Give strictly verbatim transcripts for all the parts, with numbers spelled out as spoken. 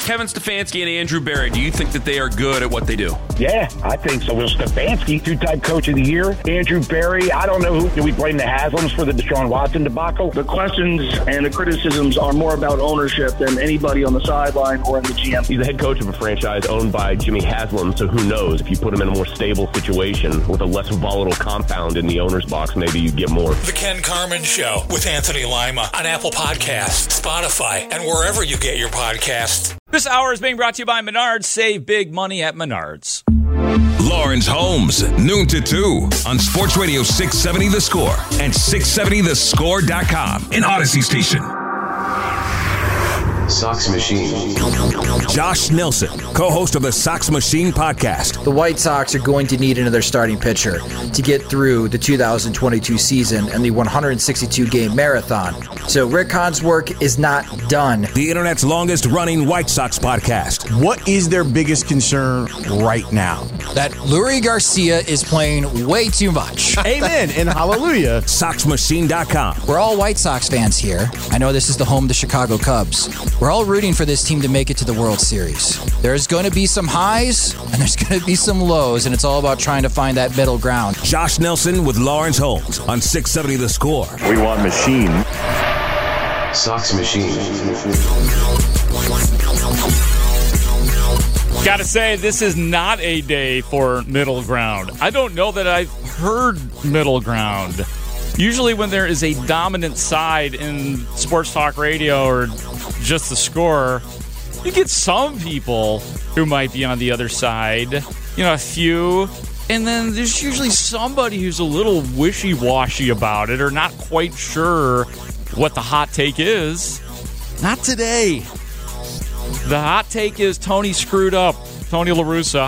Kevin Stefanski and Andrew Berry, do you think that they are good at what they do? Yeah, I think so. Well, Stefanski, two-time coach of the year. Andrew Berry, I don't know who. Do we blame the Haslams for the Deshaun Watson debacle? The questions and the criticisms are more about ownership than anybody on the sideline or in the G M. He's the head coach of a franchise owned by Jimmy Haslam, so who knows? If you put him in a more stable situation with a less volatile compound in the owner's box, maybe you get more. The Ken Carman Show with Anthony Lima on Apple Podcasts, Spotify, and wherever you get your podcasts. This hour is being brought to you by Menards. Save big money at Menards. Lawrence Holmes, noon to two on Sports Radio six seventy The Score and six seventy the score dot com in Odyssey Station. Sox Machine. Josh Nelson, co-host of the Sox Machine podcast. The White Sox are going to need another starting pitcher to get through the two thousand twenty-two season and the one hundred sixty-two game marathon. So Rick Hahn's work is not done. The internet's longest running White Sox podcast. What is their biggest concern right now? That Lurie Garcia is playing way too much. Amen and hallelujah. Sox Machine dot com. We're all White Sox fans here. I know this is the home of the Chicago Cubs. We're all rooting for this team to make it to the World Series. There's going to be some highs and there's going to be some lows, and it's all about trying to find that middle ground. Josh Nelson with Lawrence Holmes on six seventy The Score. We want machine. Sox Machine. Gotta say, this is not a day for middle ground. I don't know that I've heard middle ground. Usually when there is a dominant side in sports talk radio or just the score, you get some people who might be on the other side, you know, a few, and then there's usually somebody who's a little wishy-washy about it or not quite sure what the hot take is. Not today. The hot take is Tony screwed up. Tony La Russa.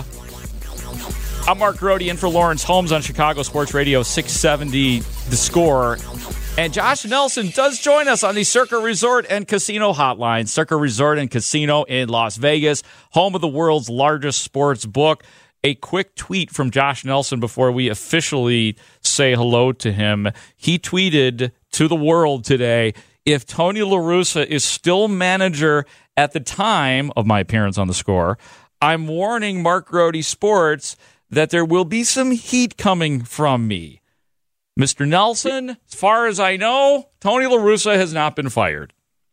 I'm Mark Grody in for Lawrence Holmes on Chicago Sports Radio six seventy The Score. And Josh Nelson does join us on the Circa Resort and Casino Hotline. Circa Resort and Casino in Las Vegas, home of the world's largest sports book. A quick tweet from Josh Nelson before we officially say hello to him. He tweeted to the world today, if Tony La Russa is still manager at the time of my appearance on The Score, I'm warning Mark Grody Sports that there will be some heat coming from me. Mister Nelson, as far as I know, Tony La Russa has not been fired.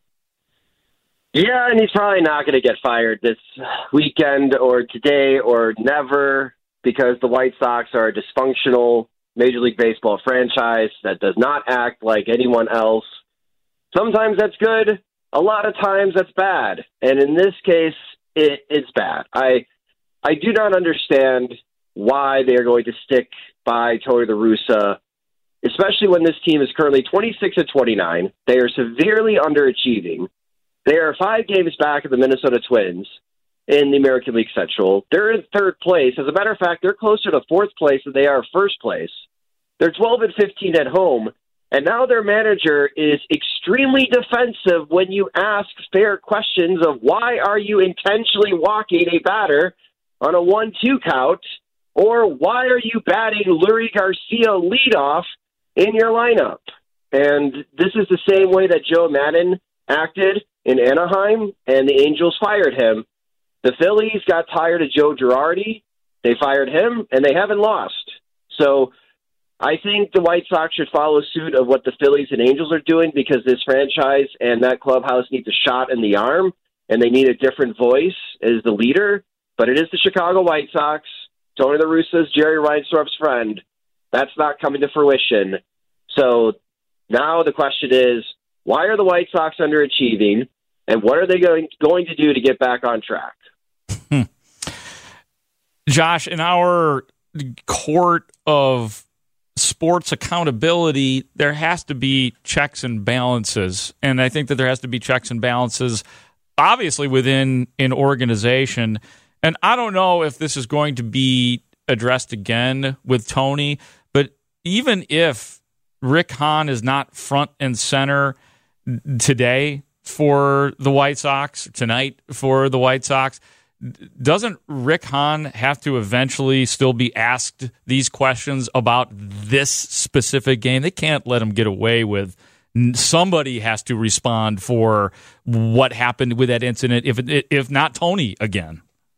Yeah, and he's probably not going to get fired this weekend or today or never, because the White Sox are a dysfunctional Major League Baseball franchise that does not act like anyone else. Sometimes that's good. A lot of times that's bad. And in this case, it, it's bad. I I do not understand why they are going to stick by Tony La Russa, especially when this team is currently twenty-six and twenty-nine. They are severely underachieving. They are five games back of the Minnesota Twins in the American League Central. They're in third place. As a matter of fact, they're closer to fourth place than they are first place. They're twelve and fifteen at home, and now their manager is extremely defensive when you ask fair questions of why are you intentionally walking a batter on a one two count, or why are you batting Lurie Garcia leadoff in your lineup? And this is the same way that Joe Maddon acted in Anaheim, and the Angels fired him. The Phillies got tired of Joe Girardi. They fired him, and they haven't lost. So I think the White Sox should follow suit of what the Phillies and Angels are doing, because this franchise and that clubhouse needs a shot in the arm, and they need a different voice as the leader. But it is the Chicago White Sox. Tony La Russa's Jerry Reinsdorf's friend. That's not coming to fruition. So now the question is, why are the White Sox underachieving, and what are they going, going to do to get back on track? Josh, in our court of sports accountability, there has to be checks and balances. And I think that there has to be checks and balances, obviously, within an organization. And I don't know if this is going to be addressed again with Tony, but even if Rick Hahn is not front and center today for the White Sox, tonight for the White Sox, doesn't Rick Hahn have to eventually still be asked these questions about this specific game? They can't let him get away with somebody has to respond for what happened with that incident, if if not Tony again.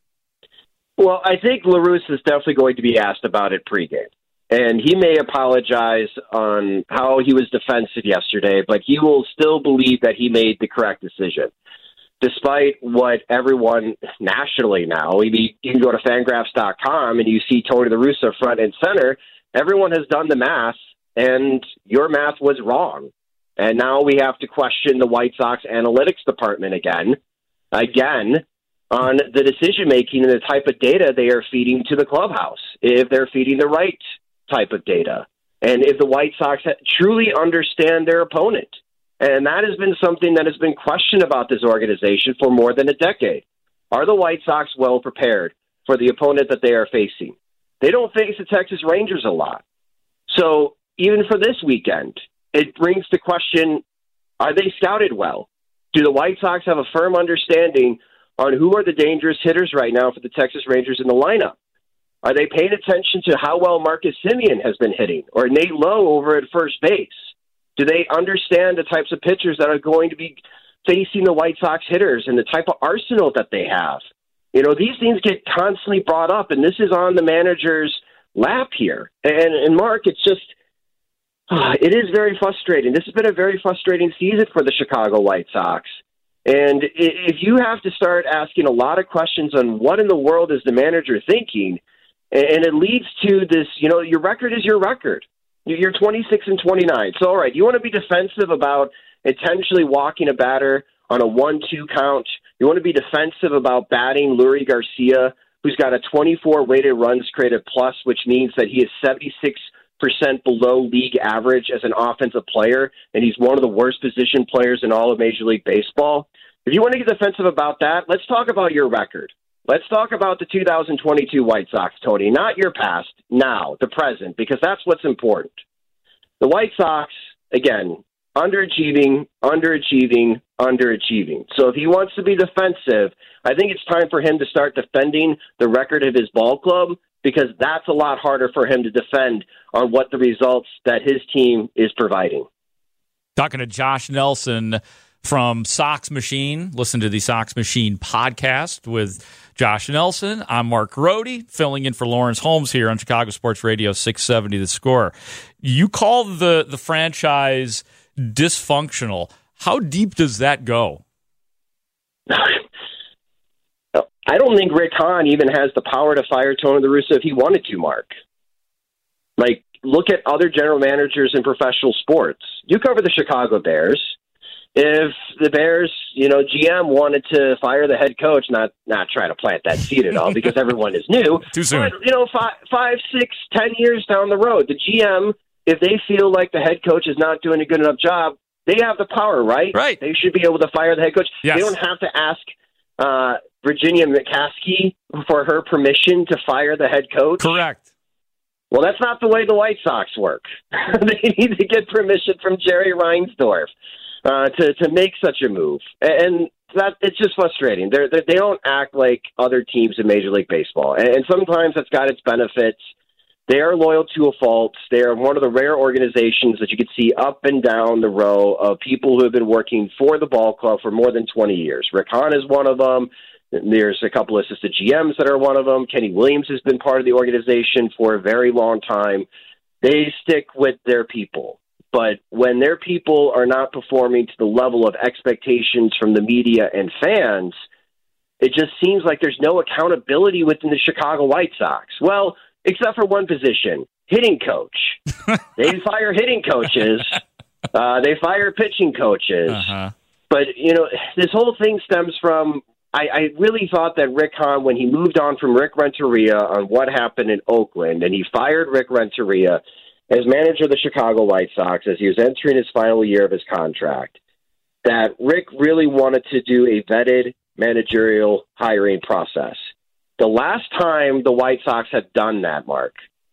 Well, I think La Russa is definitely going to be asked about it pregame. And he may apologize on how he was defensive yesterday, but he will still believe that he made the correct decision. Despite what everyone nationally now, I mean, you can go to Fangraphs dot com and you see Tony La Russa front and center. Everyone has done the math, and your math was wrong. And now we have to question the White Sox analytics department again, again, on the decision-making and the type of data they are feeding to the clubhouse, if they're feeding the right type of data, and if the White Sox truly understand their opponent. And that has been something that has been questioned about this organization for more than a decade. Are the White Sox well prepared for the opponent that they are facing? They don't face the Texas Rangers a lot. So even for this weekend, it brings the question, are they scouted well? Do the White Sox have a firm understanding on who are the dangerous hitters right now for the Texas Rangers in the lineup? Are they paying attention to how well Marcus Semien has been hitting, or Nate Lowe over at first base? Do they understand the types of pitchers that are going to be facing the White Sox hitters and the type of arsenal that they have? You know, these things get constantly brought up, and this is on the manager's lap here. And, and Mark, it's just, uh, it is very frustrating. This has been a very frustrating season for the Chicago White Sox. And if you have to start asking a lot of questions on what in the world is the manager thinking, and it leads to this, you know, your record is your record. You're twenty-six and twenty-nine. So, all right, you want to be defensive about intentionally walking a batter on a one two count. You want to be defensive about batting Lurie Garcia, who's got a twenty-four weighted runs created plus, which means that he is seventy-six percent below league average as an offensive player, and he's one of the worst position players in all of Major League Baseball. If you want to get defensive about that, let's talk about your record. Let's talk about the two thousand twenty-two White Sox, Tony, not your past, now, the present, because that's what's important. The White Sox, again, underachieving, underachieving, underachieving. So if he wants to be defensive, I think it's time for him to start defending the record of his ball club, because that's a lot harder for him to defend on what the results that his team is providing. Talking to Josh Nelson from Sox Machine. Listen to the Sox Machine podcast with Josh Nelson. I'm Mark Grody, filling in for Lawrence Holmes here on Chicago Sports Radio six seventy The Score. You call the, the franchise dysfunctional. How deep does that go? I don't think Rick Hahn even has the power to fire Tony La Russa if he wanted to, Mark. Like, look at other general managers in professional sports. You cover the Chicago Bears. If the Bears, you know, G M wanted to fire the head coach, not not try to plant that seed at all, because everyone is new. Too soon. But, you know, five, five, six, ten years down the road, the G M, if they feel like the head coach is not doing a good enough job, they have the power, right? Right. They should be able to fire the head coach. Yes. They don't have to ask uh, Virginia McCaskey for her permission to fire the head coach. Correct. Well, that's not the way the White Sox work. They need to get permission from Jerry Reinsdorf uh, to to make such a move, and that it's just frustrating. They're, they're, they don't act like other teams in Major League Baseball, and, and sometimes that's got its benefits. They are loyal to a fault. They are one of the rare organizations that you could see up and down the row of people who have been working for the ball club for more than twenty years. Rick Hahn is one of them. There's a couple of assistant G Ms that are one of them. Kenny Williams has been part of the organization for a very long time. They stick with their people. But when their people are not performing to the level of expectations from the media and fans, it just seems like there's no accountability within the Chicago White Sox. Well, except for one position, hitting coach. They fire hitting coaches. Uh, they fire pitching coaches. Uh-huh. But, you know, this whole thing stems from, I, I really thought that Rick Hahn, when he moved on from Rick Renteria on what happened in Oakland, and he fired Rick Renteria as manager of the Chicago White Sox as he was entering his final year of his contract, that Rick really wanted to do a vetted managerial hiring process. The last time the White Sox had done that, Mark,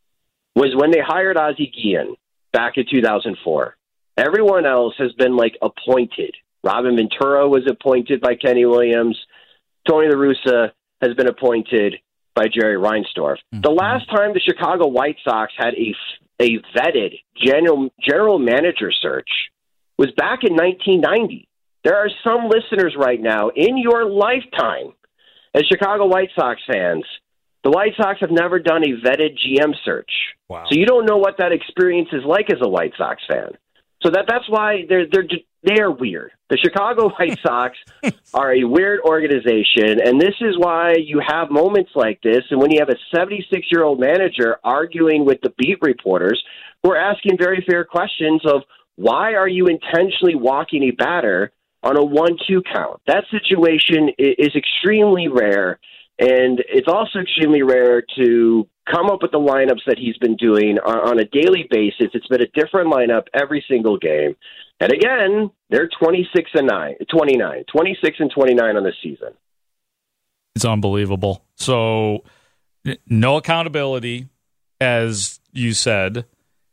was when they hired Ozzie Guillen back in two thousand four. Everyone else has been, like, appointed. Robin Ventura was appointed by Kenny Williams. Tony La Russa has been appointed by Jerry Reinsdorf. Mm-hmm. The last time the Chicago White Sox had a, a vetted general, general manager search was back in nineteen ninety. There are some listeners right now in your lifetime as Chicago White Sox fans. The White Sox have never done a vetted G M search. Wow. So you don't know what that experience is like as a White Sox fan. So that that's why they're they're they're weird. The Chicago White Sox are a weird organization, and this is why you have moments like this. And when you have a seventy-six-year-old manager arguing with the beat reporters who are asking very fair questions of why are you intentionally walking a batter on a one two count? That situation is extremely rare, and it's also extremely rare to come up with the lineups that he's been doing on a daily basis. It's been a different lineup every single game. And again, they're twenty-six and nine, twenty-nine, twenty-six and twenty-nine on the season. It's unbelievable. So no accountability, as you said,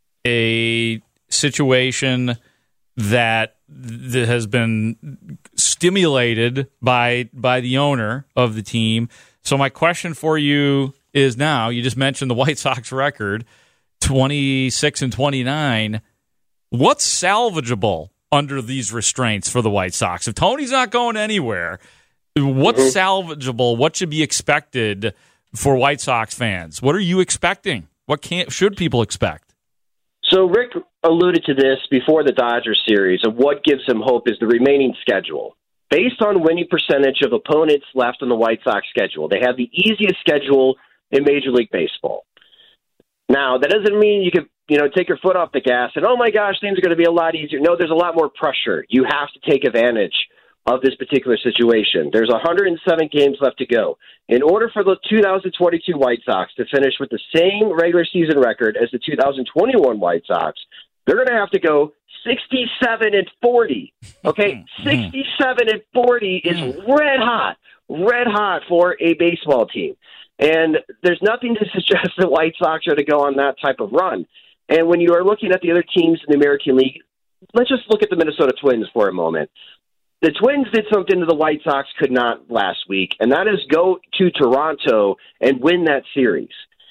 a situation that that has been stimulated by by the owner of the team. So my question for you is now, you just mentioned the White Sox record, twenty-six and twenty-nine. What's salvageable under these restraints for the White Sox? If Tony's not going anywhere, what's mm-hmm. salvageable? What should be expected for White Sox fans? What are you expecting? What can't should people expect? So Rick alluded to this before the Dodgers series of what gives him hope is the remaining schedule. Based on winning percentage of opponents left on the White Sox schedule, they have the easiest schedule in Major League Baseball. Now, that doesn't mean you can, you know, take your foot off the gas and, oh my gosh, things are going to be a lot easier. No, there's a lot more pressure. You have to take advantage of this particular situation. There's one hundred seven games left to go. In order for the two thousand twenty-two White Sox to finish with the same regular season record as the two thousand twenty-one White Sox, they're going to have to go sixty-seven and forty. Okay, sixty-seven and forty is red hot, red hot for a baseball team. And there's nothing to suggest the White Sox are to go on that type of run. And when you are looking at the other teams in the American League, let's just look at the Minnesota Twins for a moment. The Twins did something that the White Sox could not last week, and that is go to Toronto and win that series.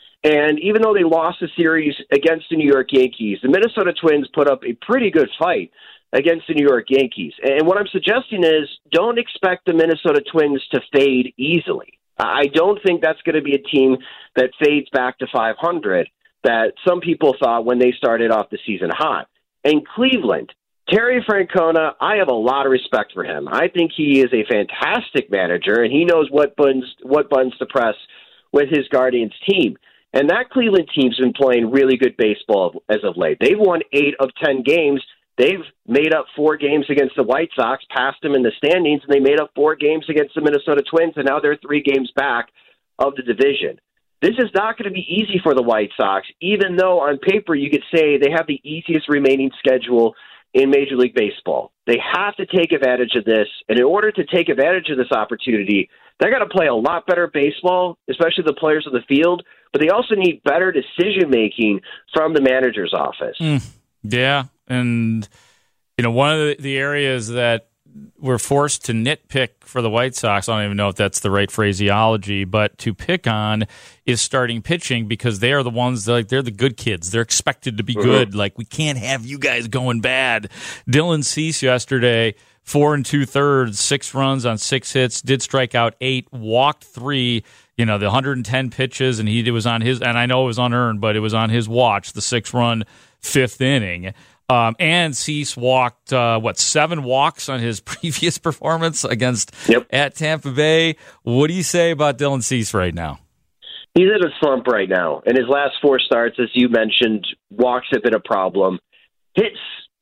And even though they lost the series against the New York Yankees, the Minnesota Twins put up a pretty good fight against the New York Yankees. And what I'm suggesting is don't expect the Minnesota Twins to fade easily. I don't think that's going to be a team that fades back to five hundred that some people thought when they started off the season hot. And Cleveland, Terry Francona, I have a lot of respect for him. I think he is a fantastic manager, and he knows what buttons, what buttons to press with his Guardians team. And that Cleveland team's been playing really good baseball as of late. They've won eight of ten games. They've made up four games against the White Sox, passed them in the standings, and they made up four games against the Minnesota Twins, and now they're three games back of the division. This is not going to be easy for the White Sox, even though on paper you could say they have the easiest remaining schedule in Major League Baseball. They have to take advantage of this, and in order to take advantage of this opportunity, they're going to play a lot better baseball, especially the players on the field, but they also need better decision-making from the manager's office. Mm, yeah, and you know, one of the, the areas that we're forced to nitpick for the White Sox, I don't even know if that's the right phraseology, but to pick on is starting pitching because they are the ones that, like, they're the good kids. They're expected to be mm-hmm. good. Like, we can't have you guys going bad. Dylan Cease yesterday, four and two thirds, six runs on six hits, did strike out eight, walked three. You know, the one hundred ten pitches, and he it was on his, and I know it was unearned, but it was on his watch, the six run fifth inning. Um, and Cease walked, uh, what, seven walks on his previous performance against yep. at Tampa Bay. What do you say about Dylan Cease right now? He's in a slump right now. In his last four starts, as you mentioned, walks have been a problem. Hits,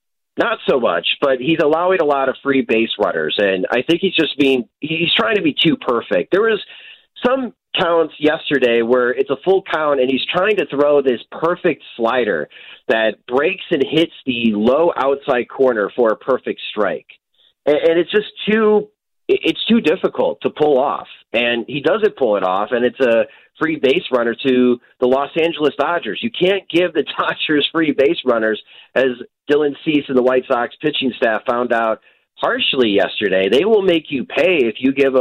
not so much, but he's allowing a lot of free base runners. And I think he's just being, he's trying to be too perfect. There was some counts yesterday where it's a full count and he's trying to throw this perfect slider that breaks and hits the low outside corner for a perfect strike. And, and it's just too, it's too difficult to pull off. And he doesn't pull it off, and it's a free base runner to the Los Angeles Dodgers. You can't give the Dodgers free base runners, as Dylan Cease and the White Sox pitching staff found out harshly yesterday. They will make you pay if you give them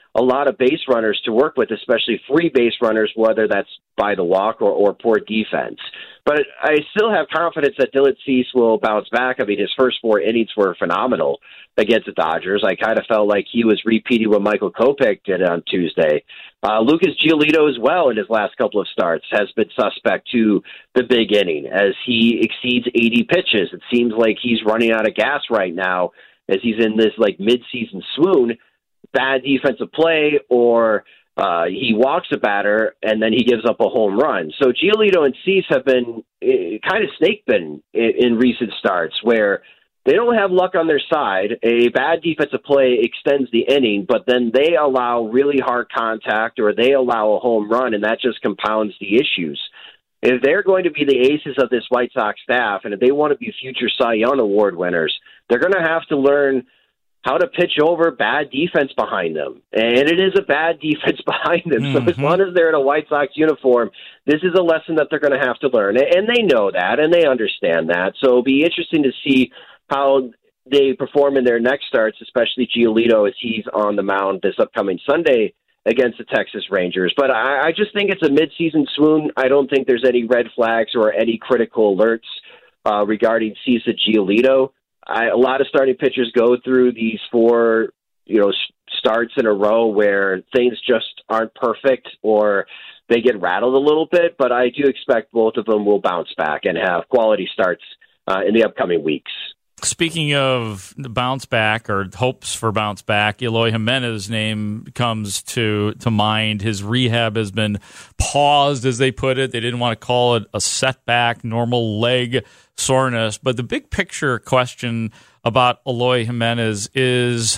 a lot of base runners to work with, especially free base runners, whether that's by the walk or, or poor defense. But I still have confidence that Dylan Cease will bounce back. I mean, his first four innings were phenomenal against the Dodgers. I kind of felt like he was repeating what Michael Kopech did on Tuesday. Uh, Lucas Giolito as well in his last couple of starts has been suspect to the big inning as he exceeds eighty pitches. It seems like he's running out of gas right now as he's in this like mid-season swoon. Bad defensive play, or uh, he walks a batter and then he gives up a home run. So Giolito and Cease have been uh, kind of snake bitten in, in recent starts where they don't have luck on their side. A bad defensive play extends the inning, but then they allow really hard contact or they allow a home run, and that just compounds the issues. If they're going to be the aces of this White Sox staff, and if they want to be future Cy Young Award winners, they're going to have to learn how to pitch over bad defense behind them. And it is a bad defense behind them. Mm-hmm. So as long as they're in a White Sox uniform, this is a lesson that they're going to have to learn. And they know that, and they understand that. So it'll be interesting to see how they perform in their next starts, especially Giolito as he's on the mound this upcoming Sunday against the Texas Rangers. But I, I just think it's a midseason swoon. I don't think there's any red flags or any critical alerts uh, regarding Cease and Giolito. I, a lot of starting pitchers go through these four, you know, starts in a row where things just aren't perfect or they get rattled a little bit. But I do expect both of them will bounce back and have quality starts uh, in the upcoming weeks. Speaking of the bounce back or hopes for bounce back, Eloy Jimenez's name comes to, to mind. His rehab has been paused, as they put it. They didn't want to call it a setback, normal leg soreness. But the big picture question about Eloy Jimenez is,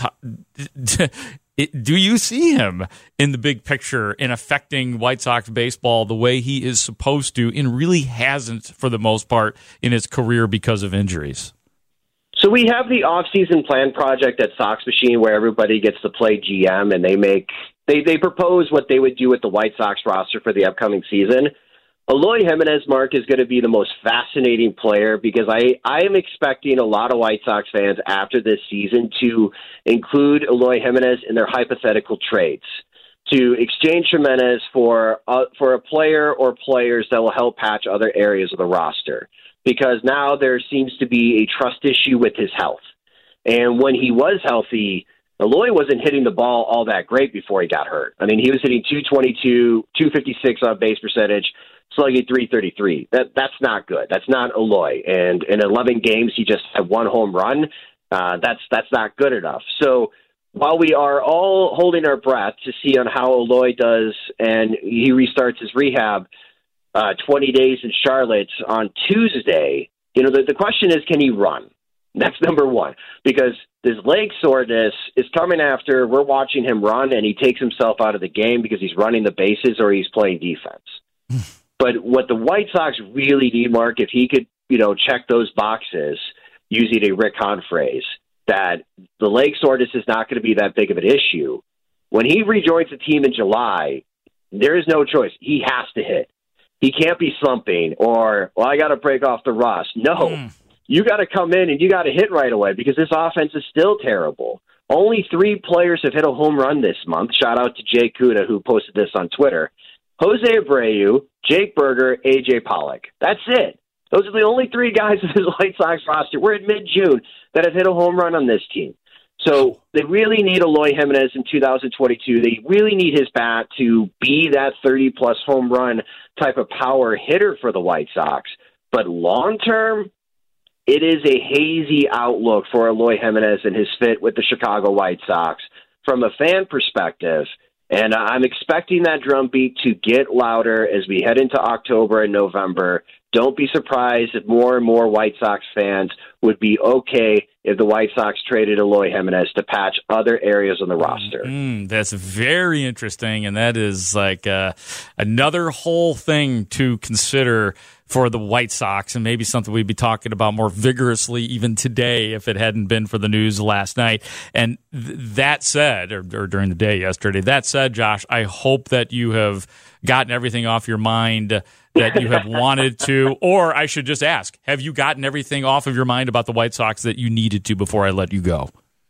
do you see him in the big picture in affecting White Sox baseball the way he is supposed to and really hasn't for the most part in his career because of injuries? So we have the off-season plan project at Sox Machine where everybody gets to play G M, and they make they, they propose what they would do with the White Sox roster for the upcoming season. Eloy Jimenez, Mark, is going to be the most fascinating player because I, I am expecting a lot of White Sox fans after this season to include Eloy Jimenez in their hypothetical trades, to exchange Jimenez for uh, for a player or players that will help patch other areas of the roster. Because now there seems to be a trust issue with his health. And when he was healthy, Eloy wasn't hitting the ball all that great before he got hurt. I mean, he was hitting two twenty-two, two fifty-six on base percentage, slugging three thirty-three. That That's not good. That's not Eloy. And in eleven games, he just had one home run. Uh, that's that's not good enough. So while we are all holding our breath to see on how Eloy does and he restarts his rehab, Uh, twenty days in Charlotte on Tuesday, you know, the, the question is, can he run? That's number one, because this leg soreness is coming after we're watching him run and he takes himself out of the game because he's running the bases or he's playing defense. But what the White Sox really need, Mark, if he could, you know, check those boxes using a Rick Hahn phrase, that the leg soreness is not going to be that big of an issue. When he rejoins the team in July, there is no choice. He has to hit. He can't be slumping or, well, I got to break off the rust. No, mm. you got to come in and you got to hit right away because this offense is still terrible. Only three players have hit a home run this month. Shout out to Jay Kuda, who posted this on Twitter. Jose Abreu, Jake Berger, A J Pollock. That's it. Those are the only three guys in this White Sox roster. We're at mid-June that have hit a home run on this team. So they really need Eloy Jimenez in two thousand twenty-two. They really need his bat to be that thirty-plus home run type of power hitter for the White Sox. But long-term, it is a hazy outlook for Eloy Jimenez and his fit with the Chicago White Sox from a fan perspective. And I'm expecting that drumbeat to get louder as we head into October and November. Don't be surprised if more and more White Sox fans would be okay if the White Sox traded Eloy Jimenez to patch other areas on the roster. Mm, that's very interesting, and that is like uh, another whole thing to consider for the White Sox, and maybe something we'd be talking about more vigorously even today if it hadn't been for the news last night. And th- that said, or, or during the day yesterday, that said, Josh, I hope that you have gotten everything off your mind that you have wanted to, or I should just ask, have you gotten everything off of your mind about the White Sox that you needed to before I let you go?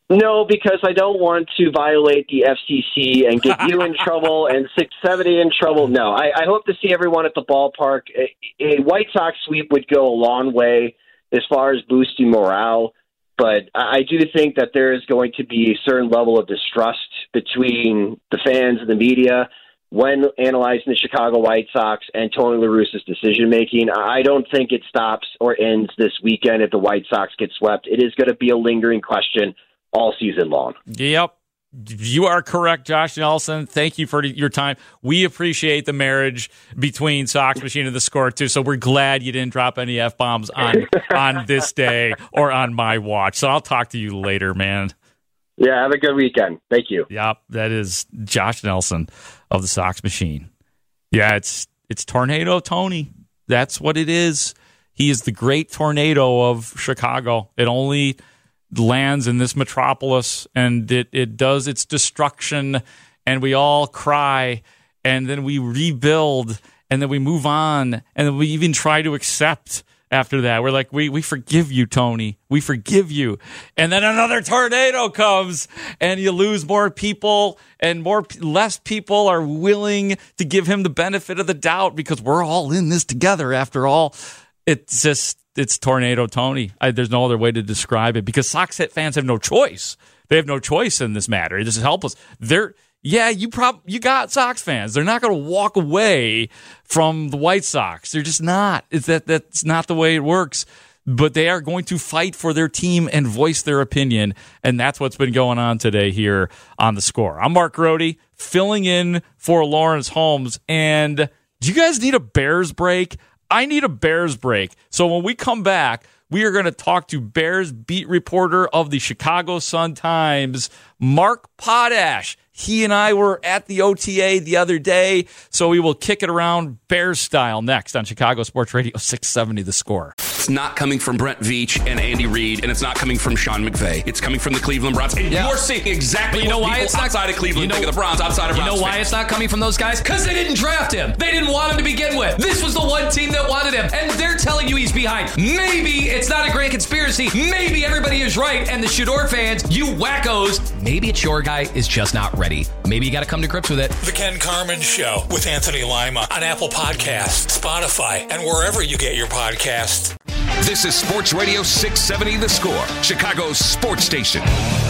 No, because I don't want to violate the F C C and get you in trouble and six seventy in trouble. No, I, I hope to see everyone at the ballpark. A, a White Sox sweep would go a long way as far as boosting morale, but I do think that there is going to be a certain level of distrust between the fans and the media when analyzing the Chicago White Sox and Tony La Russa's decision-making. I don't think it stops or ends this weekend if the White Sox get swept. It is going to be a lingering question all season long. Yep. You are correct, Josh Nelson. Thank you for your time. We appreciate the marriage between Sox Machine and the Score, too, so we're glad you didn't drop any F-bombs on, on this day or on my watch. So I'll talk to you later, man. Yeah, have a good weekend. Thank you. Yep, that is Josh Nelson of the Sox Machine. Yeah, it's it's Tornado Tony. That's what it is. He is the great tornado of Chicago. It only lands in this metropolis, and it, it does its destruction, and we all cry, and then we rebuild, and then we move on, and then we even try to accept after that. We're like, we we forgive you, Tony. We forgive you. And then another tornado comes, and you lose more people, and more less people are willing to give him the benefit of the doubt because we're all in this together after all. It's just, it's Tornado Tony. I, there's no other way to describe it because Sox fans have no choice. They have no choice in this matter. This is helpless. They're Yeah, you prob- you got Sox fans. They're not going to walk away from the White Sox. They're just not. It's that that's not the way it works. But they are going to fight for their team and voice their opinion, and that's what's been going on today here on The Score. I'm Mark Grody, filling in for Lawrence Holmes. And do you guys need a Bears break? I need a Bears break. So when we come back, we are going to talk to Bears beat reporter of the Chicago Sun-Times, Mark Potash. He and I were at the O T A the other day, so we will kick it around Bears style next on Chicago Sports Radio six seventy The Score. It's not coming from Brent Veach and Andy Reid, and it's not coming from Sean McVay. It's coming from the Cleveland Browns. And yeah. you're seeing exactly but you know what why people it's not, outside of Cleveland you know, think of the Browns, outside of You Browns know why fans. it's not coming from those guys? Because they didn't draft him. They didn't want him to begin with. This was the one team that wanted him, and they're telling you he's behind. Maybe it's not a great conspiracy. Maybe everybody is right, and the Shador fans, you wackos, maybe it's your guy is just not ready. Maybe you got to come to grips with it. The Ken Carman Show with Anthony Lima on Apple Podcasts, Spotify, and wherever you get your podcasts. This is Sports Radio six seventy The Score, Chicago's sports station.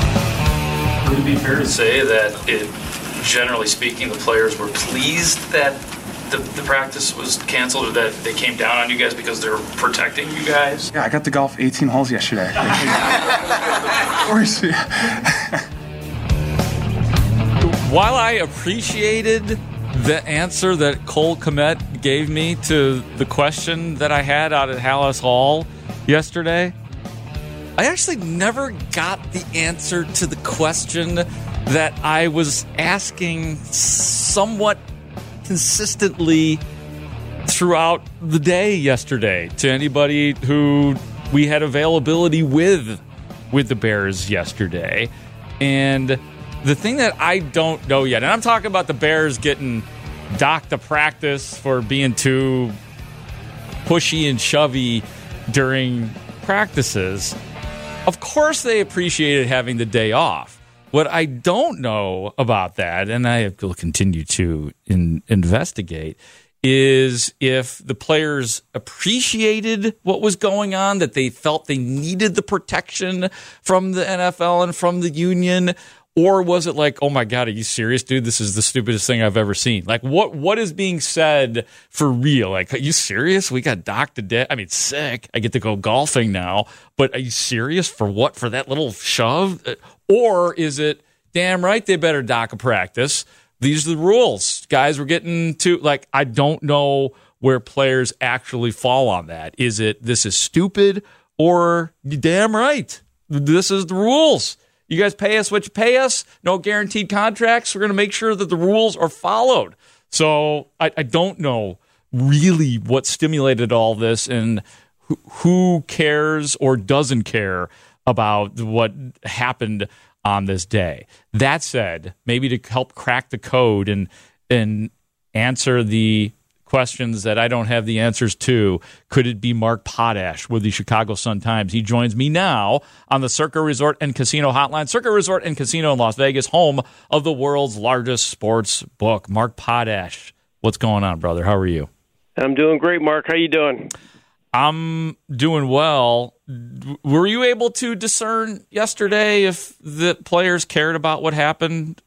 Would it be fair to say that, it, generally speaking, the players were pleased that the, the practice was canceled or that they came down on you guys because they're protecting you guys? Yeah, I got to golf eighteen holes yesterday. Of course. While I appreciated the answer that Cole Kmet gave me to the question that I had out at Hallis Hall yesterday, I actually never got the answer to the question that I was asking somewhat consistently throughout the day yesterday to anybody who we had availability with with the Bears yesterday. And the thing that I don't know yet, and I'm talking about the Bears getting docked to practice for being too pushy and shovey during practices. Of course they appreciated having the day off. What I don't know about that, and I will continue to in, investigate, is if the players appreciated what was going on, that they felt they needed the protection from the N F L and from the union, or was it like, oh my God, are you serious, dude? This is the stupidest thing I've ever seen. Like, what what is being said for real? Like, are you serious? We got docked to death. I mean, sick. I get to go golfing now. But are you serious? For what? For that little shove? Or is it, damn right, they better dock a practice. These are the rules. Guys, we're getting to, like, I don't know where players actually fall on that. Is it, this is stupid, or you damn right, this is the rules. You guys pay us what you pay us. No guaranteed contracts. We're going to make sure that the rules are followed. So I, I don't know really what stimulated all this and who, who cares or doesn't care about what happened on this day. That said, maybe to help crack the code and and answer the questions that I don't have the answers to. Could it be Mark Potash with the Chicago Sun-Times? He joins me now on the Circa Resort and Casino Hotline. Circa Resort and Casino in Las Vegas, home of the world's largest sports book. Mark Potash, what's going on, brother? How are you? I'm doing great, Mark. How you doing? I'm doing well. Were you able to discern yesterday if the players cared about what happened?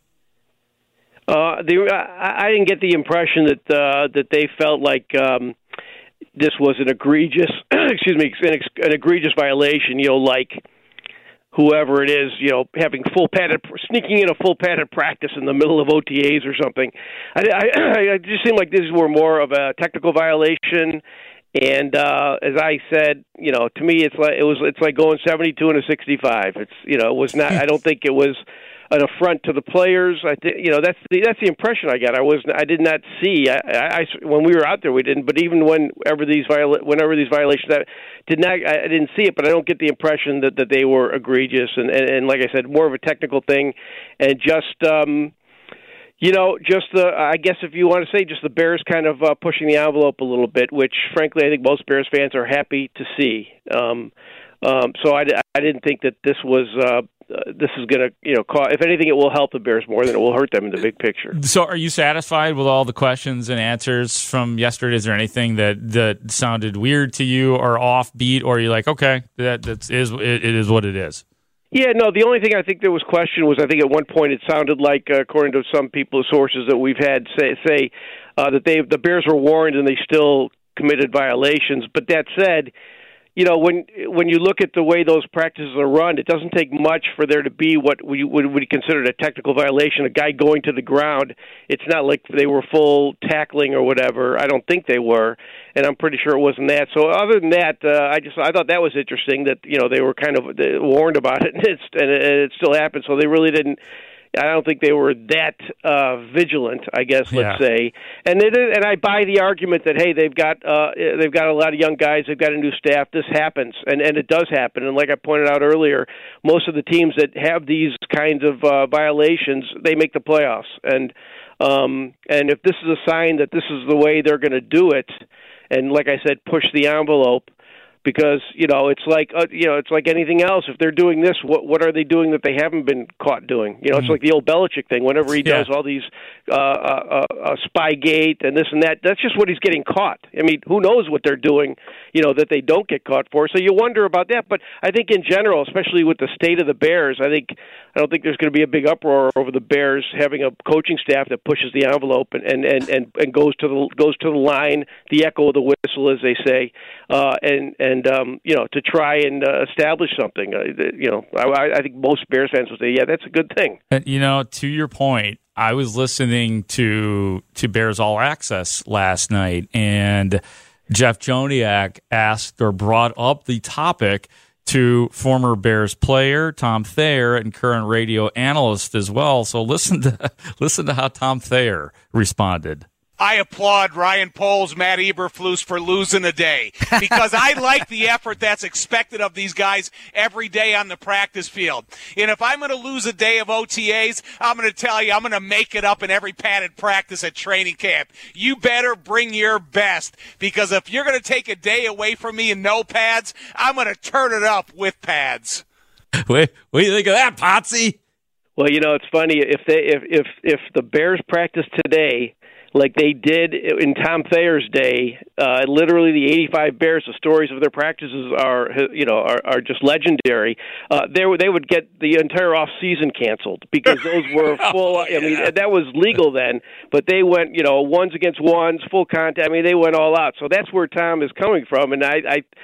Uh, the, I, I didn't get the impression that uh, that they felt like um, this was an egregious, excuse me, an, an egregious violation. You know, like whoever it is, you know, having full padded, sneaking in a full padded practice in the middle of O T As or something. I, I, I just seemed like these were more of a technical violation. And uh, as I said, you know, to me, it's like it was. It's like going seventy-two and a sixty-five. It's you know, it was not. I don't think it was an affront to the players. I think you know that's the that's the impression I got. I was I did not see. I, I, I when we were out there, we didn't. But even whenever these viola- whenever these violations, that did not. I, I didn't see it. But I don't get the impression that, that they were egregious. And, and and like I said, more of a technical thing, and just. Um, You know, just the, I guess if you want to say just the Bears kind of uh, pushing the envelope a little bit, which frankly I think most Bears fans are happy to see. Um, um, so I, I didn't think that this was, uh, this is going to, you know, cause, if anything, it will help the Bears more than it will hurt them in the big picture. So are you satisfied with all the questions and answers from yesterday? Is there anything that, that sounded weird to you or offbeat, or are you like, okay, that that's, is, it, it is what it is? Yeah, no, the only thing I think there was question was I think at one point it sounded like, uh, according to some people's sources that we've had say, say uh, that they the Bears were warned and they still committed violations. But that said, you know, when when you look at the way those practices are run, it doesn't take much for there to be what we would would consider a technical violation, a guy going to the ground. It's not like they were full tackling or whatever. I don't think they were, and I'm pretty sure it wasn't that. So other than that, uh, I just I thought that was interesting that, you know, they were kind of they warned about it, and, it's, and it still happened. So they really didn't. I don't think they were that uh, vigilant, I guess, let's yeah. say. And they did, and I buy the argument that, hey, they've got uh, they've got a lot of young guys, they've got a new staff. This happens, and and it does happen. And like I pointed out earlier, most of the teams that have these kinds of uh, violations, they make the playoffs. And um, and if this is a sign that this is the way they're going to do it, and like I said, push the envelope. Because, you know, it's like uh, you know, it's like anything else. If they're doing this, what what are they doing that they haven't been caught doing? You know, it's mm. like the old Belichick thing. Whenever he yeah. does all these uh, uh, uh, Spygate and this and that, that's just what he's getting caught. I mean, who knows what they're doing, you know, that they don't get caught for. So you wonder about that. But I think in general, especially with the state of the Bears, I think I don't think there's going to be a big uproar over the Bears having a coaching staff that pushes the envelope and and, and, and, and goes to the goes to the line, the echo of the whistle, as they say, uh, and and. And, um, you know, to try and uh, establish something, uh, you know, I, I think most Bears fans would say, yeah, that's a good thing. And, you know, to your point, I was listening to to Bears All Access last night, and Jeff Joniak asked or brought up the topic to former Bears player Tom Thayer and current radio analyst as well. So listen to listen to how Tom Thayer responded. I applaud Ryan Poles, Matt Eberflus for losing a day, because I like the effort that's expected of these guys every day on the practice field. And if I'm going to lose a day of O T As, I'm going to tell you, I'm going to make it up in every padded practice at training camp. You better bring your best, because if you're going to take a day away from me and no pads, I'm going to turn it up with pads. Wait, what do you think of that, Potsy? Well, you know, it's funny. If they if if, if the Bears practice today like they did in Tom Thayer's day, uh, literally the eighty-five Bears, the stories of their practices are, you know, are, are just legendary. Uh, they they would get the entire off season canceled because those were full. oh, yeah. I mean, that was legal then, but they went, you know, ones against ones, full contact. I mean, they went all out. So that's where Tom is coming from, and I, I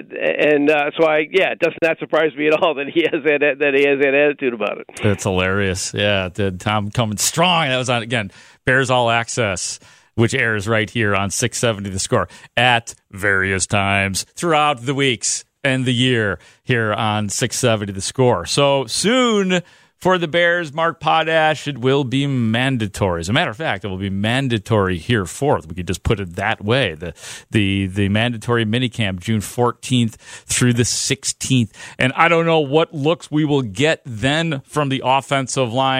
and uh, so I, yeah, it does not surprise me at all that he has that that he has that attitude about it. That's hilarious. Yeah, Tom coming strong. That was on again. Bears All Access, which airs right here on six seventy The Score at various times throughout the weeks and the year here on six seventy The Score. So soon for the Bears, Mark Potash, it will be mandatory. As a matter of fact, it will be mandatory here forth. We could just put it that way. The the the mandatory minicamp, June fourteenth through the sixteenth. And I don't know what looks we will get then from the offensive line.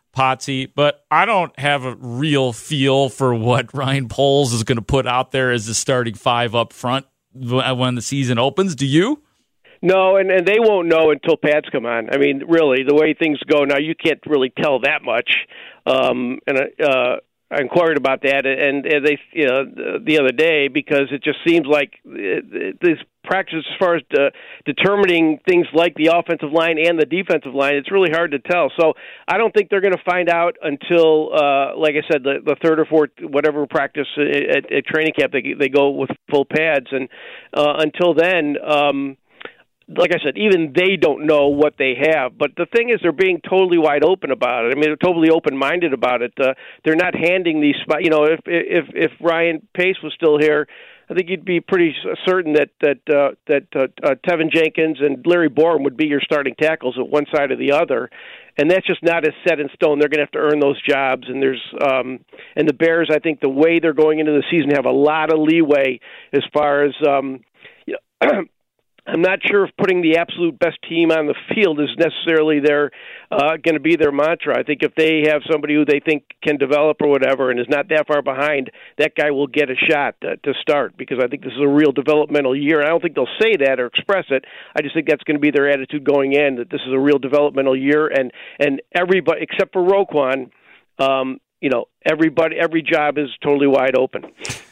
Potsy, but I don't have a real feel for what Ryan Poles is going to put out there as the starting five up front when the season opens. Do you? No, and, and they won't know until pads come on. I mean, really, the way things go now, you can't really tell that much. Um, and uh, I inquired about that, and, and they, you know, the other day, because it just seems like this practice, as far as uh, determining things like the offensive line and the defensive line, it's really hard to tell. So I don't think they're going to find out until, uh, like I said, the, the third or fourth, whatever practice at, at training camp, they they go with full pads, and uh, until then. Um, Like I said, even they don't know what they have. But the thing is, they're being totally wide open about it. I mean, they're totally open-minded about it. Uh, they're not handing these spots. You know, if if if Ryan Pace was still here, I think you'd be pretty certain that that uh, that uh, uh, Tevin Jenkins and Larry Borum would be your starting tackles at one side or the other. And that's just not as set in stone. They're going to have to earn those jobs. And there's um, and the Bears, I think, the way they're going into the season, have a lot of leeway as far as um, you know. I'm not sure if putting the absolute best team on the field is necessarily their uh, going to be their mantra. I think if they have somebody who they think can develop or whatever and is not that far behind, that guy will get a shot uh, to start, because I think this is a real developmental year. I don't think they'll say that or express it. I just think that's going to be their attitude going in, that this is a real developmental year, and, and everybody, except for Roquan, um, you know, everybody, every job is totally wide open.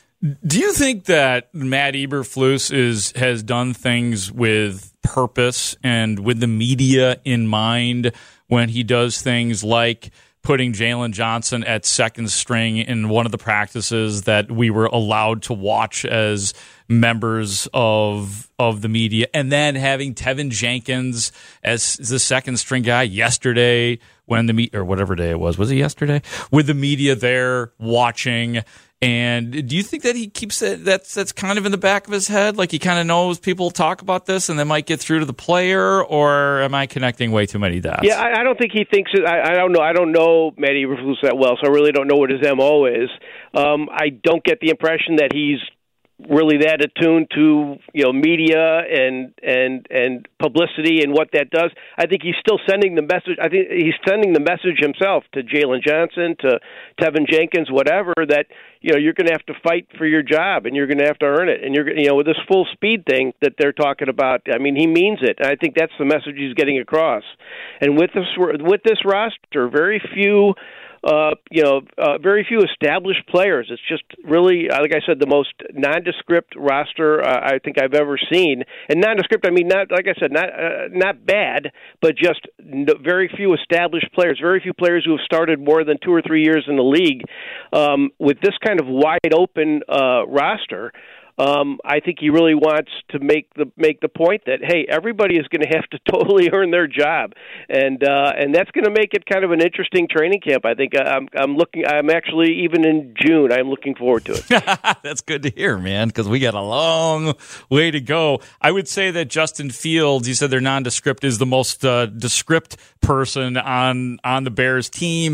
Do you think that Matt Eberflus is has done things with purpose and with the media in mind when he does things like putting Jalen Johnson at second string in one of the practices that we were allowed to watch as members of of the media, and then having Tevin Jenkins as the second string guy yesterday when the meet or whatever day it was was it yesterday with the media there watching? And do you think that he keeps it, that's that's kind of in the back of his head, like he kind of knows people talk about this and they might get through to the player, or am I connecting way too many dots? Yeah, I, I don't think he thinks it. I, I don't know. I don't know Matt Eberflus that well, so I really don't know what his M O is. Um, I don't get the impression that he's really that attuned to, you know, media and and and publicity and what that does. I think he's still sending the message. I think he's sending the message himself to Jalen Johnson, to Tevin Jenkins, whatever, that, you know, you're going to have to fight for your job and you're going to have to earn it. And you're, you know, with this full speed thing that they're talking about, I mean, he means it. I think that's the message he's getting across. And with this with this roster, very few. Uh, you know, uh, very few established players. It's just really, like I said, the most nondescript roster uh, I think I've ever seen. And nondescript, I mean, not like I said, not uh, not bad, but just no, very few established players. Very few players who have started more than two or three years in the league. Um, with this kind of wide open uh, roster. Um, I think he really wants to make the make the point that, hey, everybody is going to have to totally earn their job, and uh, and that's going to make it kind of an interesting training camp. I think I'm I'm looking. I'm actually even in June. I'm looking forward to it. That's good to hear, man, because we got a long way to go. I would say that Justin Fields, you said they're nondescript, is the most uh, descript person on on the Bears team,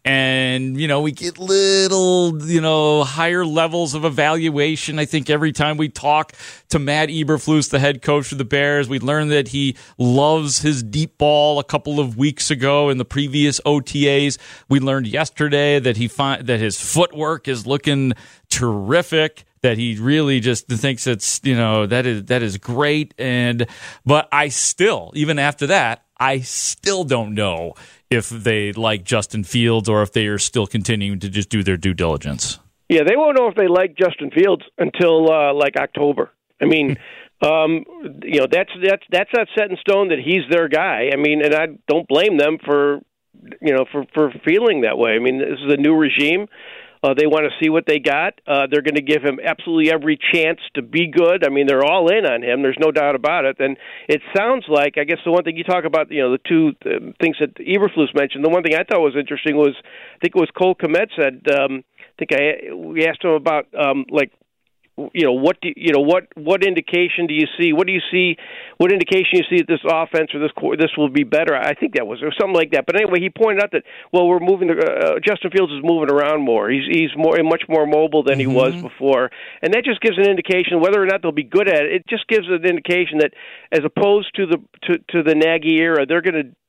and you know we get little you know higher levels of evaluation. I think every time we talk to Matt Eberflus, the head coach of the Bears, we learned that he loves his deep ball. A couple of weeks ago in the previous O T As, we learned yesterday that he find that his footwork is looking terrific, that he really just thinks it's, you know, that is that is great. And but I still, even after that, I still don't know if they like Justin Fields or if they are still continuing to just do their due diligence. Yeah, they won't know if they like Justin Fields until uh, like October. I mean, um, you know, that's that's that's not set in stone that he's their guy. I mean, and I don't blame them for, you know, for, for feeling that way. I mean, this is a new regime. Uh, they want to see what they got. Uh, they're going to give him absolutely every chance to be good. I mean, they're all in on him. There's no doubt about it. And it sounds like, I guess the one thing you talk about, you know, the two uh, things that Eberflus mentioned, the one thing I thought was interesting was, I think it was Cole Kmet said, um, I think I we asked him about um, like you know what do you know what what indication do you see? What do you see? What indication you see that this offense or this this will be better? I think that was or something like that. But anyway, he pointed out that well, we're moving. Uh, Justin Fields is moving around more. He's he's more much more mobile than he mm-hmm. was before, and that just gives an indication whether or not they'll be good at it. It just gives an indication that as opposed to the to, to the Nagy era, they're going to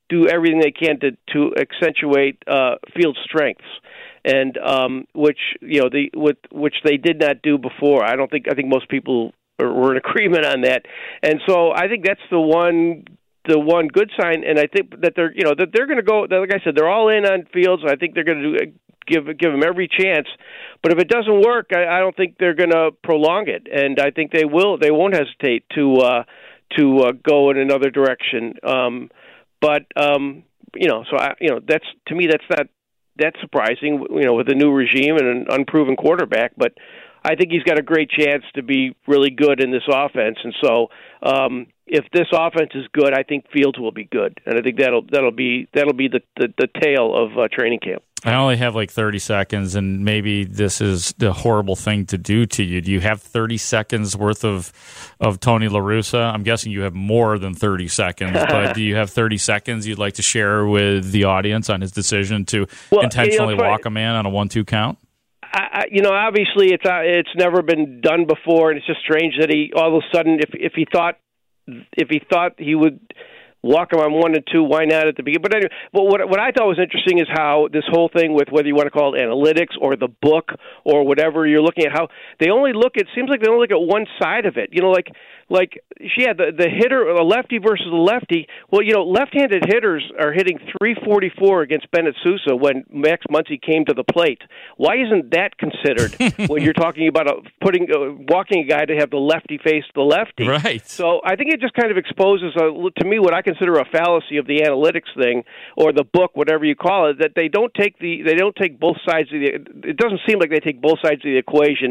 do everything they can to to accentuate uh, field strengths, and um, which you know the with which they did not do before. I don't think I think most people are, were in agreement on that, and so I think that's the one the one good sign. And I think that they're you know that they're going to go. Like I said, they're all in on Fields. I think they're going to do. Give give them every chance, but if it doesn't work, I, I don't think they're going to prolong it, and I think they will. They won't hesitate to uh, to uh, go in another direction. Um, but um, you know, so I, you know, that's to me, that's not that's surprising. You know, with a new regime and an unproven quarterback, but I think he's got a great chance to be really good in this offense, and so. Um, If this offense is good, I think Fields will be good, and I think that'll that'll be that'll be the the, the tale of uh, training camp. I only have like thirty seconds, and maybe this is the horrible thing to do to you. Do you have thirty seconds worth of of Tony La Russa? I'm guessing you have more than thirty seconds, but do you have thirty seconds you'd like to share with the audience on his decision to well, intentionally you know, walk a man on a one two count? I, I, you know, obviously it's uh, it's never been done before, and it's just strange that he all of a sudden, if if he thought. If he thought he would walk him on one and two, why not at the beginning? But anyway, but what what I thought was interesting is how this whole thing with whether you want to call it analytics or the book or whatever you're looking at, how they only look at seems like they only look at one side of it. You know, like like yeah, the the hitter, the lefty versus the lefty. Well, you know, left-handed hitters are hitting three forty-four against Bennett Sousa when Max Muncy came to the plate. Why isn't that considered when you're talking about a, putting uh, walking a guy to have the lefty face the lefty? Right. So I think it just kind of exposes a, to me what I consider a fallacy of the analytics thing or the book, whatever you call it. That they don't take the they don't take both sides of the. It doesn't seem like they take both sides of the equation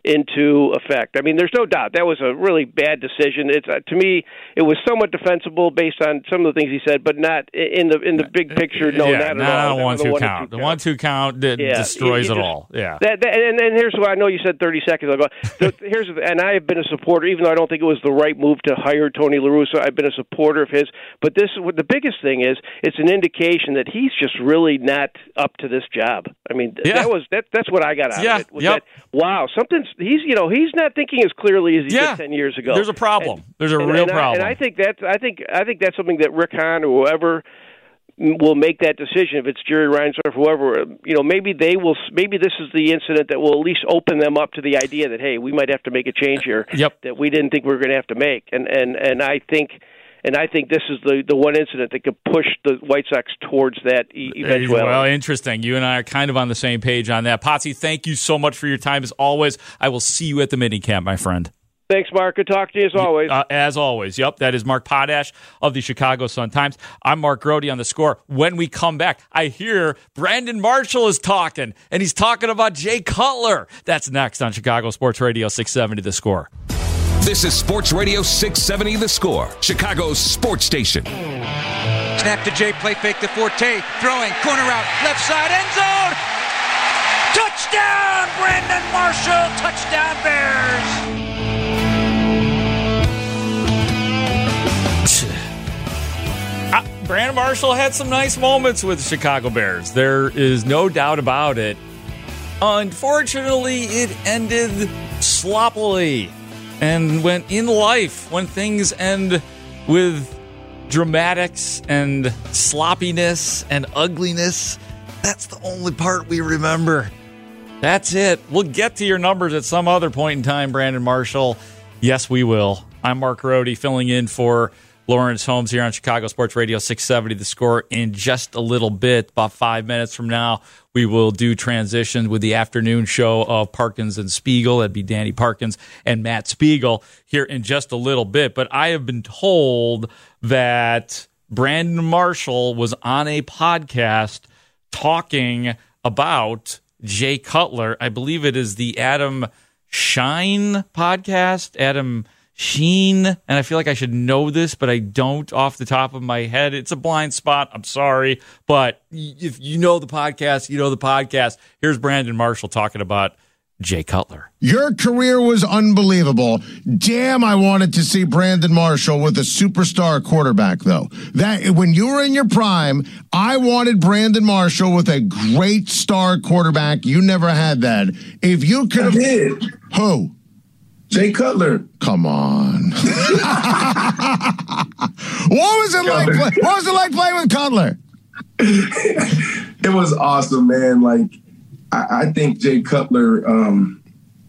into effect. I mean, there's no doubt that was a really bad decision. It's uh, to me, it was somewhat defensible based on some of the things he said, but not in the in the big picture. No, yeah, not, not at all. on a one two count. count. The one two count d- yeah, destroys you, you it just, all. Yeah. That, that, and then here's what I know. You said thirty seconds ago. The, here's and I have been a supporter, even though I don't think it was the right move to hire Tony La Russa. I've been a supporter of his. But this, the biggest thing is, it's an indication that he's just really not up to this job. I mean, yeah. that was that. That's what I got out yeah. of it. Was yep. that, wow, something's he's you know he's not thinking as clearly as he yeah. did ten years ago. There's a problem. And, There's a and, real and problem. I, and I think that I think I think that's something that Rick Hahn or whoever will make that decision. If it's Jerry Reinsdorf, whoever, you know, maybe they will. Maybe this is the incident that will at least open them up to the idea that hey, we might have to make a change here. Yep. That we didn't think we were going to have to make. And and and I think. And I think this is the, the one incident that could push the White Sox towards that e- eventuality. Well, interesting. You and I are kind of on the same page on that. Potsy, thank you so much for your time as always. I will see you at the minicamp, my friend. Thanks, Mark. Good talk to you as always. Uh, as always. Yep, that is Mark Potash of the Chicago Sun-Times. I'm Mark Grody on The Score. When we come back, I hear Brandon Marshall is talking, and he's talking about Jay Cutler. That's next on Chicago Sports Radio six seventy The Score. This is Sports Radio six seventy The Score, Chicago's sports station. Snap to Jay, play fake to Forte, throwing, corner out, left side, end zone! Touchdown, Brandon Marshall! Touchdown, Bears! Uh, Brandon Marshall had some nice moments with the Chicago Bears. There is no doubt about it. Unfortunately, it ended sloppily. And when in life, when things end with dramatics and sloppiness and ugliness, that's the only part we remember. That's it. We'll get to your numbers at some other point in time, Brandon Marshall. Yes, we will. I'm Mark Grody, filling in for Lawrence Holmes here on Chicago Sports Radio six seventy The Score. In just a little bit, about five minutes from now, we will do transition with the afternoon show of Parkins and Spiegel. That'd be Danny Parkins and Matt Spiegel here in just a little bit. But I have been told that Brandon Marshall was on a podcast talking about Jay Cutler. I believe it is the Adam Shine podcast. Adam Sheen, and I feel like I should know this, but I don't off the top of my head. It's a blind spot. I'm sorry. But if you know the podcast, you know the podcast. Here's Brandon Marshall talking about Jay Cutler. Your career was unbelievable. Damn, I wanted to see Brandon Marshall with a superstar quarterback, though. That when you were in your prime, I wanted Brandon Marshall with a great star quarterback. You never had that. If you could have... Who? Jay Cutler. Come on. What was it like? Play, what was it like playing with Cutler? It was awesome, man. Like, I, I think Jay Cutler, um,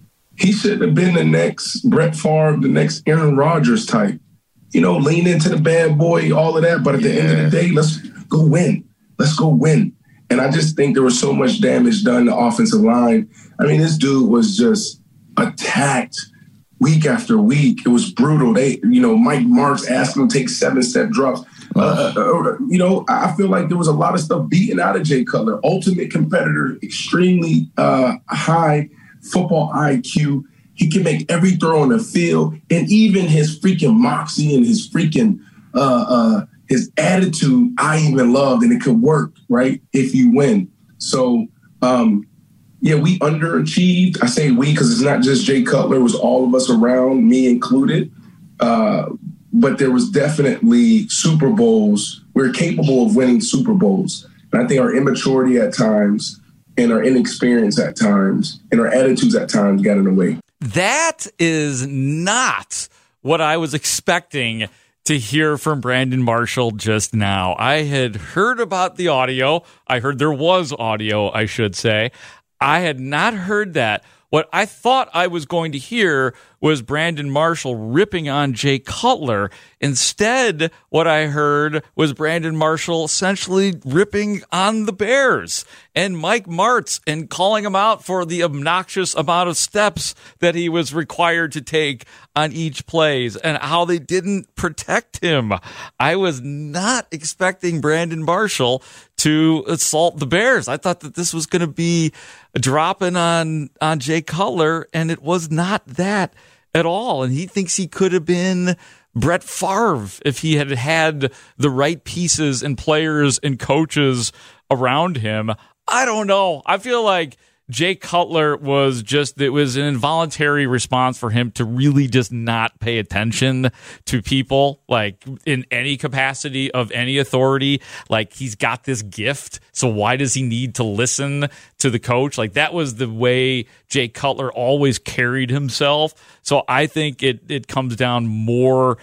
he should have been the next Brett Favre, the next Aaron Rodgers type. You know, lean into the bad boy, all of that. But at the yeah. end of the day, let's go win. Let's go win. And I just think there was so much damage done to the offensive line. I mean, this dude was just attacked week after week. It was brutal. They, you know, Mike Marks asked him to take seven-step drops. Uh, uh, you know, I feel like there was a lot of stuff beaten out of Jay Cutler. Ultimate competitor, extremely uh, high football I Q. He can make every throw on the field, and even his freaking moxie and his freaking uh, uh, his attitude, I even loved, and it could work, right, if you win. So, um, yeah, we underachieved. I say we because it's not just Jay Cutler. It was all of us around, me included. Uh, but there was definitely Super Bowls. We we're capable of winning Super Bowls. And I think our immaturity at times and our inexperience at times and our attitudes at times got in the way. That is not what I was expecting to hear from Brandon Marshall just now. I had heard about the audio. I heard there was audio, I should say. I had not heard that. What I thought I was going to hear was Brandon Marshall ripping on Jay Cutler. Instead, what I heard was Brandon Marshall essentially ripping on the Bears and Mike Martz and calling him out for the obnoxious amount of steps that he was required to take on each plays and how they didn't protect him. I was not expecting Brandon Marshall to assault the Bears. I thought that this was going to be dropping on, on Jay Cutler, and it was not that at all. And he thinks he could have been Brett Favre if he had had the right pieces and players and coaches around him. I don't know. I feel like Jay Cutler was just, it was an involuntary response for him to really just not pay attention to people, like in any capacity of any authority. Like, he's got this gift, so why does he need to listen to the coach? Like, that was the way Jay Cutler always carried himself. So I think it it comes down more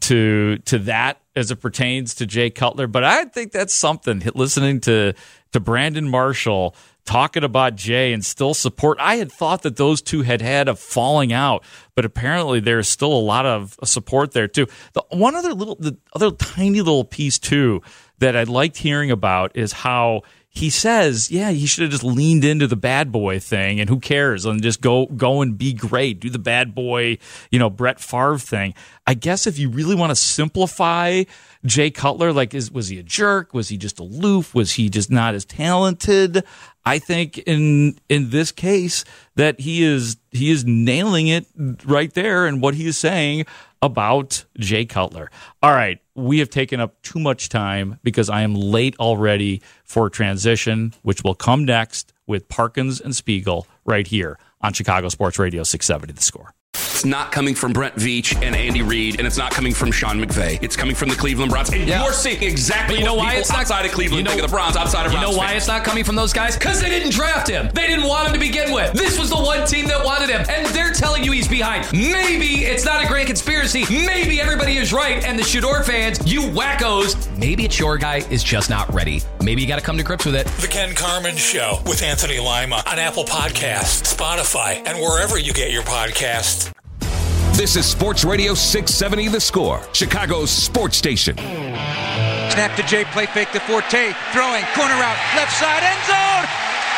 to to that as it pertains to Jay Cutler. But I think that's something, listening to to Brandon Marshall talking about Jay and still support. I had thought that those two had had a falling out, but apparently there's still a lot of support there too. The one other little, the other tiny little piece too that I liked hearing about is how he says, yeah, he should have just leaned into the bad boy thing, and who cares, and just go go and be great, do the bad boy, you know, Brett Favre thing. I guess if you really want to simplify Jay Cutler, like, is was he a jerk? Was he just aloof? Was he just not as talented? I think in in this case that he is he is nailing it right there in what he is saying about Jay Cutler. All right, we have taken up too much time because I am late already for transition, which will come next with Parkins and Spiegel right here on Chicago Sports Radio six seventy The Score. It's not coming from Brent Veach and Andy Reid, and it's not coming from Sean McVay. It's coming from the Cleveland Browns. And yeah. you're seeing exactly but you know what why people it's not, outside of Cleveland you know, think of the Browns, outside of You Browns know why fans. it's not coming from those guys? Because they didn't draft him. They didn't want him to begin with. This was the one team that wanted him, and they're telling you he's behind. Maybe it's not a grand conspiracy. Maybe everybody is right, and the Shador fans, you wackos, maybe it's your guy is just not ready. Maybe you got to come to grips with it. The Ken Carman Show with Anthony Lima on Apple Podcasts, Spotify, and wherever you get your podcasts. This is Sports Radio six seventy The Score, Chicago's sports station. Snap to Jay, play fake to Forte, throwing, corner out, left side, end zone!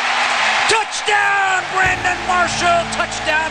Touchdown, Brandon Marshall! Touchdown,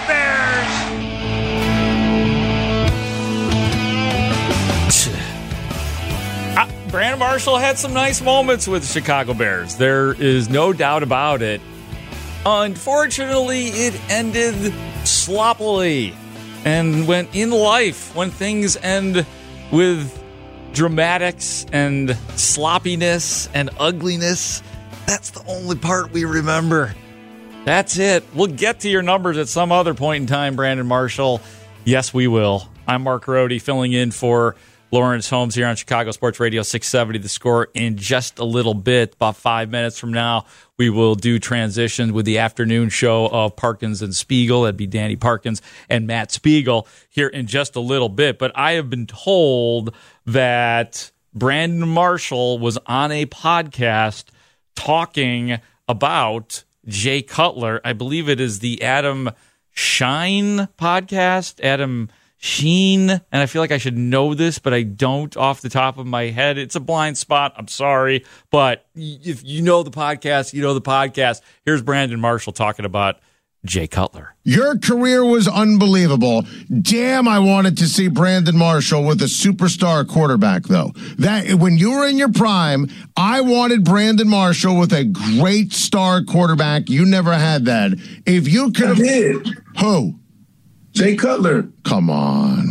Bears! uh, Brandon Marshall had some nice moments with the Chicago Bears. There is no doubt about it. Unfortunately, it ended sloppily. And when in life, when things end with dramatics and sloppiness and ugliness, that's the only part we remember. That's it. We'll get to your numbers at some other point in time, Brandon Marshall. Yes, we will. I'm Mark Rohde, filling in for Lawrence Holmes here on Chicago Sports Radio six seventy The Score. In just a little bit, about five minutes from now, we will do transition with the afternoon show of Parkins and Spiegel. That'd be Danny Parkins and Matt Spiegel here in just a little bit. But I have been told that Brandon Marshall was on a podcast talking about Jay Cutler. I believe it is the Adam Shine podcast, Adam Sheen, and I feel like I should know this, but I don't off the top of my head. It's a blind spot. I'm sorry. But if you know the podcast, you know the podcast. Here's Brandon Marshall talking about Jay Cutler. Your career was unbelievable. Damn, I wanted to see Brandon Marshall with a superstar quarterback, though. That when you were in your prime, I wanted Brandon Marshall with a great star quarterback. You never had that. If you could have... did. Who? Jay Cutler. Come on.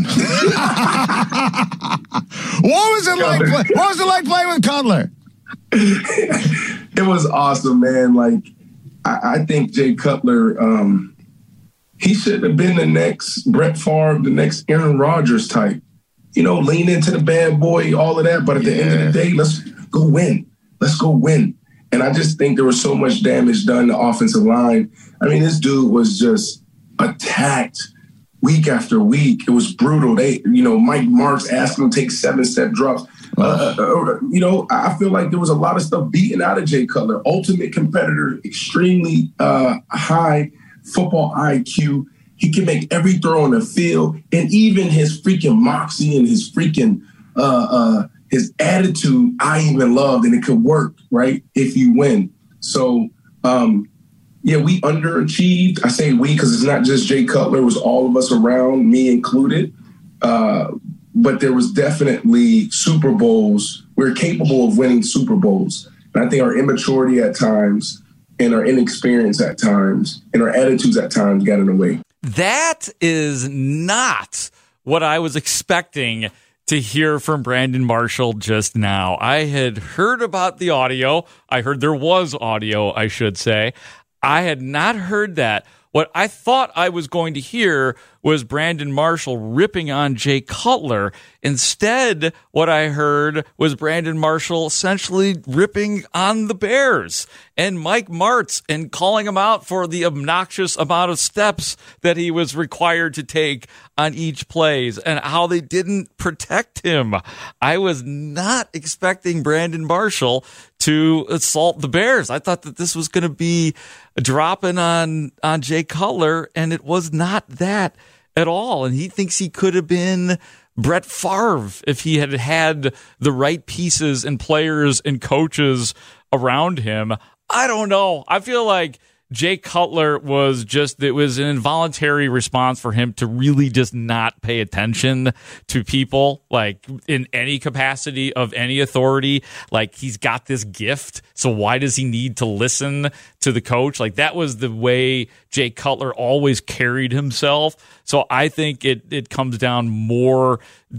What was it like? Play, what was it like playing with Cutler? It was awesome, man. Like, I, I think Jay Cutler, um, he should have been the next Brett Favre, the next Aaron Rodgers type. You know, lean into the bad boy, all of that. But at the yeah. end of the day, let's go win. Let's go win. And I just think there was so much damage done to the offensive line. I mean, this dude was just attacked week after week. It was brutal. They, you know, Mike Marks asked him to take seven-step drops. Uh, uh, you know, I feel like there was a lot of stuff beaten out of Jay Cutler. Ultimate competitor, extremely uh, high football I Q. He can make every throw on the field, and even his freaking moxie and his freaking uh, uh, his attitude, I even loved, and it could work, right, if you win. So, um, yeah, we underachieved. I say we because it's not just Jay Cutler. It was all of us around, me included. Uh, but there was definitely Super Bowls. We're capable of winning Super Bowls. And I think our immaturity at times and our inexperience at times and our attitudes at times got in the way. That is not what I was expecting to hear from Brandon Marshall just now. I had heard about the audio. I heard there was audio, I should say. I had not heard that. What I thought I was going to hear was Brandon Marshall ripping on Jay Cutler. Instead, what I heard was Brandon Marshall essentially ripping on the Bears and Mike Martz and calling him out for the obnoxious amount of steps that he was required to take on each plays and how they didn't protect him. I was not expecting Brandon Marshall to assault the Bears. I thought that this was going to be dropping on, on Jay Cutler, and it was not that at all. And he thinks he could have been Brett Favre if he had had the right pieces and players and coaches around him. I don't know. I feel like Jay Cutler was just, it was an involuntary response for him to really just not pay attention to people, like in any capacity of any authority. Like, he's got this gift, so why does he need to listen to the coach? Like, that was the way Jay Cutler always carried himself. So I think it it comes down more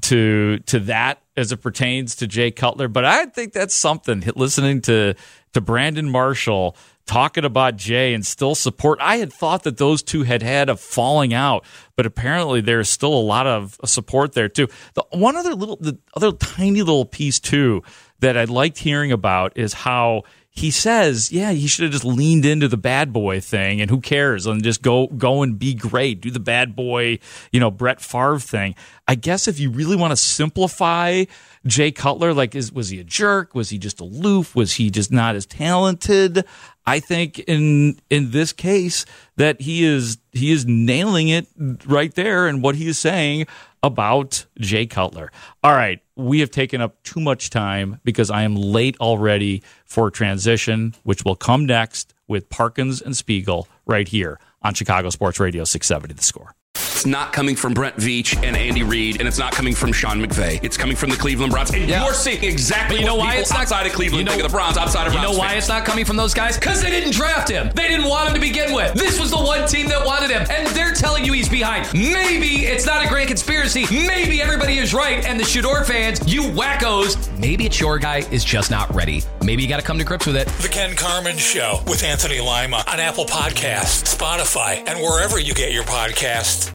to to that as it pertains to Jay Cutler. But I think that's something, listening to to Brandon Marshall talking about Jay and still support. I had thought that those two had had a falling out, but apparently there's still a lot of support there too. The one other little, the other tiny little piece too that I liked hearing about is how he says, yeah, he should have just leaned into the bad boy thing, and who cares, and just go go and be great, do the bad boy, you know, Brett Favre thing. I guess if you really want to simplify Jay Cutler, like, is was he a jerk? Was he just aloof? Was he just not as talented? I think in in this case that he is he is nailing it right there in what he is saying about Jay Cutler. All right, we have taken up too much time because I am late already for transition, which will come next with Parkins and Spiegel right here on Chicago Sports Radio six seventy The Score. It's not coming from Brent Veach and Andy Reid, and it's not coming from Sean McVay. It's coming from the Cleveland Browns. And yeah. you're seeing exactly but you know what why people it's not, outside of Cleveland you know, think of the Browns, outside of You Browns know why fans. it's not coming from those guys? Because they didn't draft him. They didn't want him to begin with. This was the one team that wanted him, and they're telling you he's behind. Maybe it's not a grand conspiracy. Maybe everybody is right, and the Shador fans, you wackos, maybe it's your guy is just not ready. Maybe you got to come to grips with it. The Ken Carman Show with Anthony Lima on Apple Podcasts, Spotify, and wherever you get your podcasts.